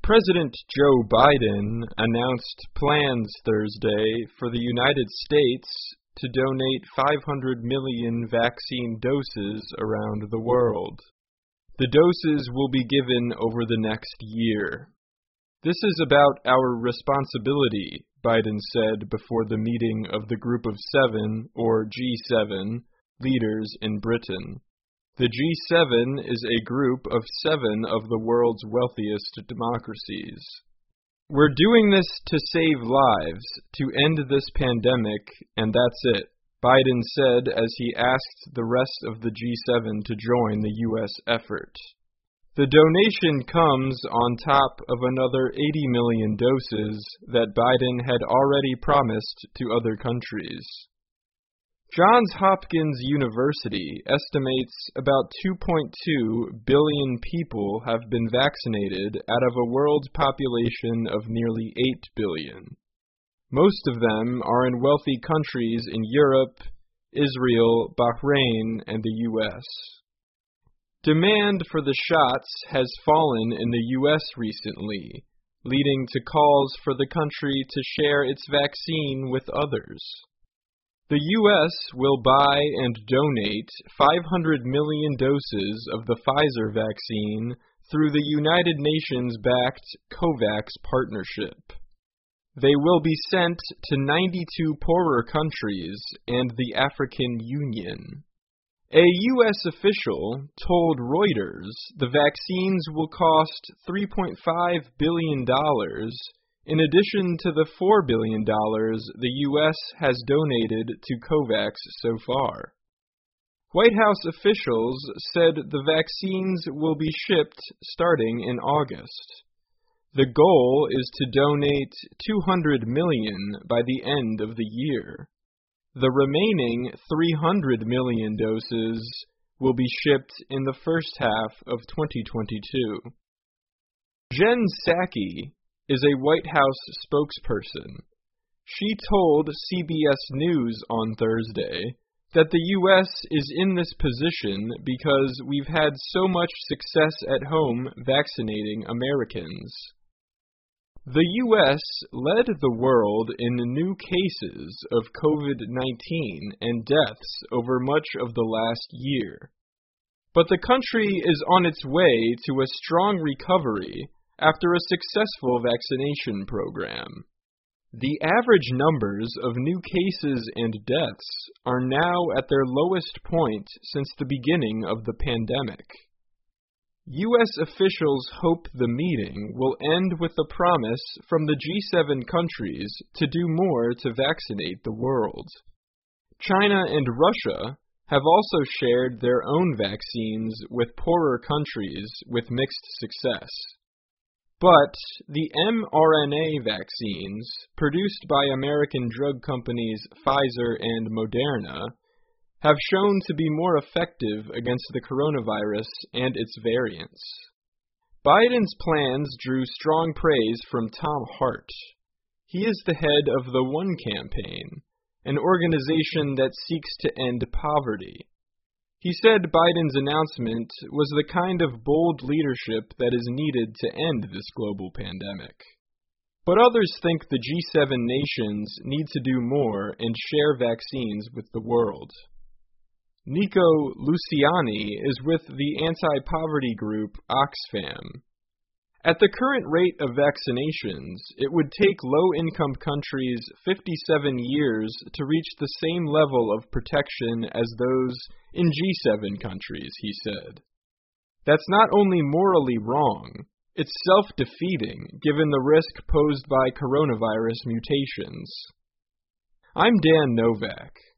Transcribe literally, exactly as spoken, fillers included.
President Joe Biden announced plans Thursday for the United States to donate five hundred million vaccine doses around the world. The doses will be given over the next year. This is about our responsibility, Biden said before the meeting of the Group of Seven, or G seven, leaders in Britain. The G seven is a group of seven of the world's wealthiest democracies. We're doing this to save lives, to end this pandemic, and that's it, Biden said as he asked the rest of the G seven to join the U S effort. The donation comes on top of another eighty million doses that Biden had already promised to other countries. Johns Hopkins University estimates about two point two billion people have been vaccinated out of a world population of nearly eight billion. Most of them are in wealthy countries in Europe, Israel, Bahrain, and the U S Demand for the shots has fallen in the U S recently, leading to calls for the country to share its vaccine with others. The U S will buy and donate five hundred million doses of the Pfizer vaccine through the United Nations-backed COVAX partnership. They will be sent to ninety-two poorer countries and the African Union. A U S official told Reuters the vaccines will cost three point five billion dollars, in addition to the four billion dollars the U S has donated to COVAX so far. White House officials said the vaccines will be shipped starting in August. The goal is to donate two hundred million by the end of the year. The remaining three hundred million doses will be shipped in the first half of twenty twenty-two. Jen Psaki is a White House spokesperson. She told C B S News on Thursday that the U S is in this position because we've had so much success at home vaccinating Americans. The U S led the world in new cases of COVID nineteen and deaths over much of the last year. But the country is on its way to a strong recovery after a successful vaccination program. The average numbers of new cases and deaths are now at their lowest point since the beginning of the pandemic. U S officials hope the meeting will end with a promise from the G seven countries to do more to vaccinate the world. China and Russia have also shared their own vaccines with poorer countries with mixed success. But the mRNA vaccines, produced by American drug companies Pfizer and Moderna, have shown to be more effective against the coronavirus and its variants. Biden's plans drew strong praise from Tom Hart. He is the head of the One Campaign, an organization that seeks to end poverty. He said Biden's announcement was the kind of bold leadership that is needed to end this global pandemic. But others think the G seven nations need to do more and share vaccines with the world. Nico Luciani is with the anti-poverty group Oxfam. At the current rate of vaccinations, it would take low-income countries fifty-seven years to reach the same level of protection as those in G seven countries, he said. That's not only morally wrong, it's self-defeating given the risk posed by coronavirus mutations. I'm Dan Novak.